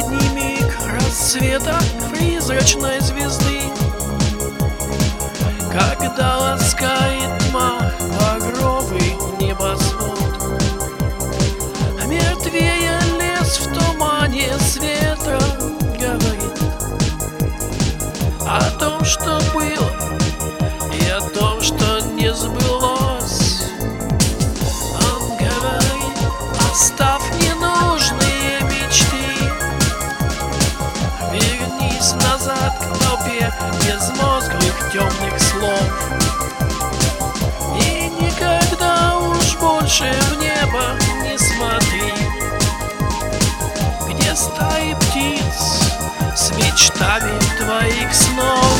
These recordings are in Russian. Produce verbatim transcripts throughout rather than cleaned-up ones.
последний миг рассвета призрачной звезды, когда ласкает тьма багровый небосвод. Мертвее лес в тумане света говорит о том, что было, и о том, что не сбылось. Он говорит: оставь ненужные мечты, вернись назад к толпе безмозглых темных слов, и никогда уж больше в небо не смотри, где стаи птиц с мечтами твоих снов.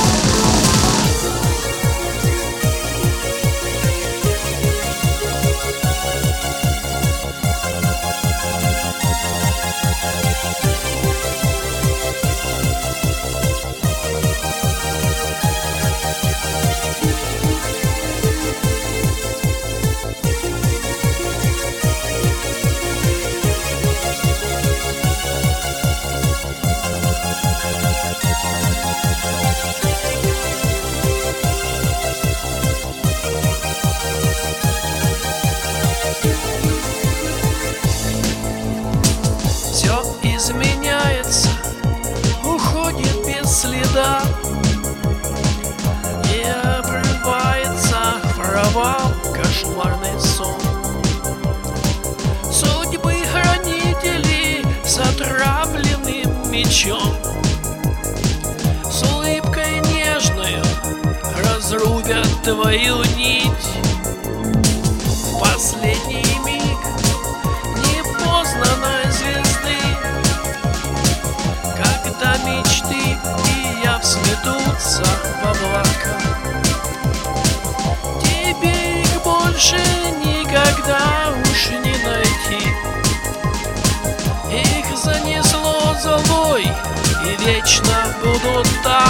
Все изменяется, уходит без следа, и обрывается провал, кошмарный сон. Судьбы хранителей с отравленным мечом, с улыбкой нежную разрубят твою нить. В последний миг непознанной звезды, когда мечты и я сметутся в облака, тебе их больше никогда уж не найти. Их занесло золой и вечно будут там.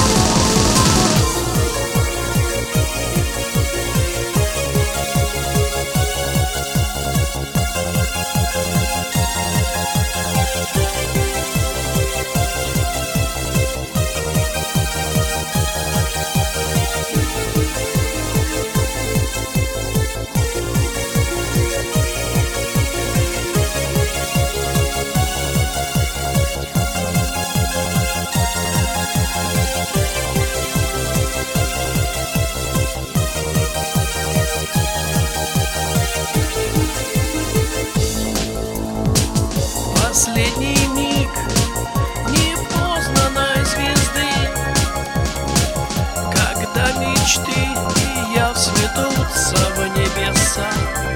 Последний миг непознанной звезды, когда мечты и я сметутся в небеса.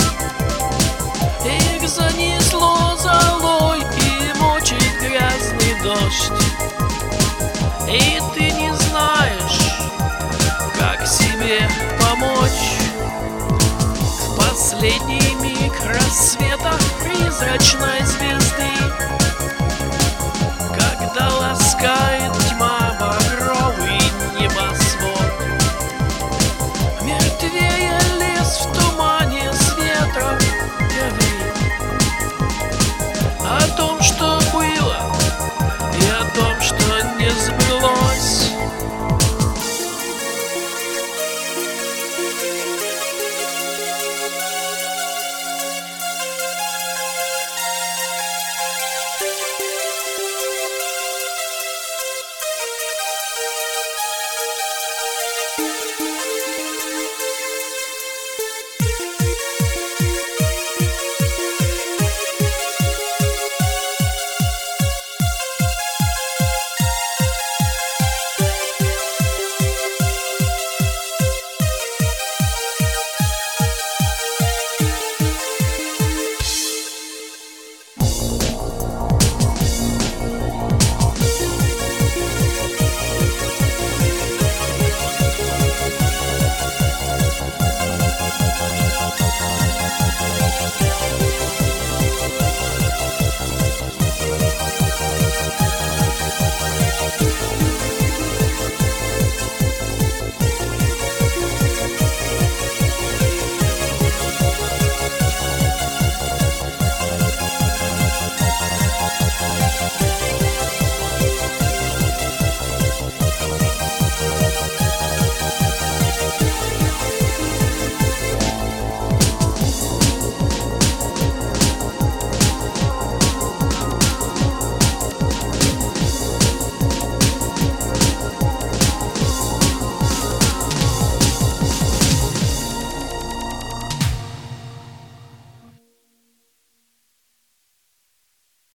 Их занесло золой и мочит грязный дождь, и ты не знаешь, как себе помочь. В последний миг рассвета призрачной